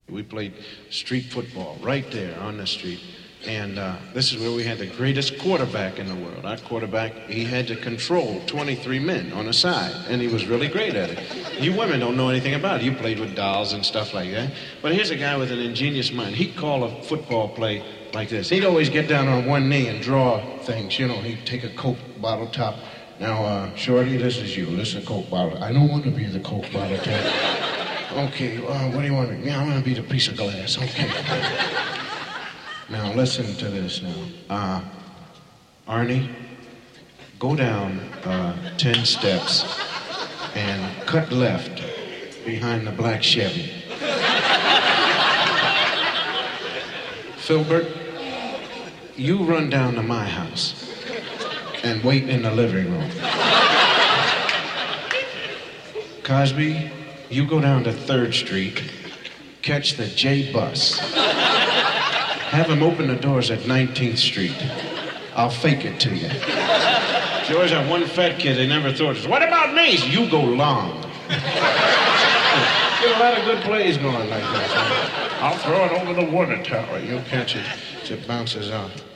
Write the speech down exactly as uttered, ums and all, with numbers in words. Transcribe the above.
We played street football right there on the street. And uh, this is where we had the greatest quarterback in the world. Our quarterback, he had to control twenty-three men on a side, and he was really great at it. You women don't know anything about it. You played with dolls and stuff like that. But here's a guy with an ingenious mind. He'd call a football play like this. He'd always get down on one knee and draw things. You know, he'd take a Coke bottle top. Now, uh, Shorty, this is you. This is a Coke bottle. I don't want to be the Coke bottle top. Okay, uh, what do you want to be? Yeah, I want to be the piece of glass. Okay. Now, listen to this now. Uh, Arnie, go down uh, ten steps and cut left behind the black Chevy. Filbert, you run down to my house and wait in the living room. Cosby, you go down to third street, catch the J bus. Have him open the doors at nineteenth street. I'll fake it to you. You always have one fat kid they never thought. What about me? You go long. Get a lot of good plays going like that. I'll throw it over the water tower. You'll catch it as it bounces off.